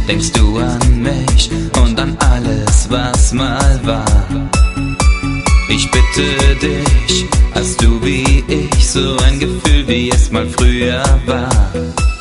denkst du an mich und an alles, was mal war. Ich bitte dich, hast du wie ich so ein Gefühl, wie es mal früher war?